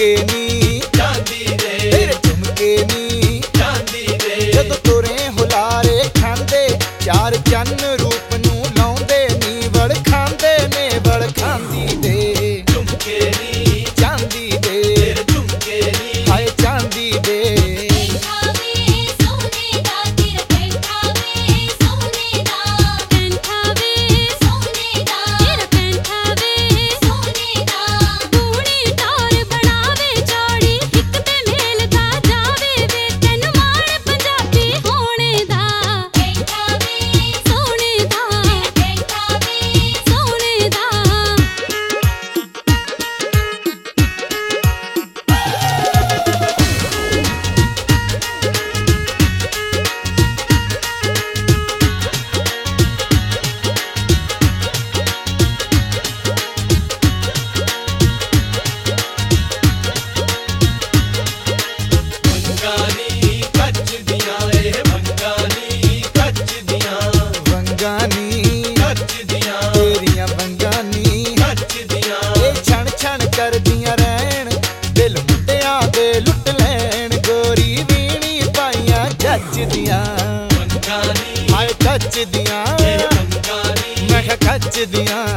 झुमके नी चांदी दे, तेरे झुमके नी चांदी दे। जदों तुरे हुलारे खांदे चार चन्न रूप नूं लाउंदे नी वड़ खांदे ने वड़ खांदी दे। झुमके नी चांदी दे, तेरे झुमके नी हाय चांदी दे। करदियां रहन दिल मुंडियां दे लुट लैन गोरी वीणी पाइयां जचदियां हाय जचदियां मैं कहा जचदियां।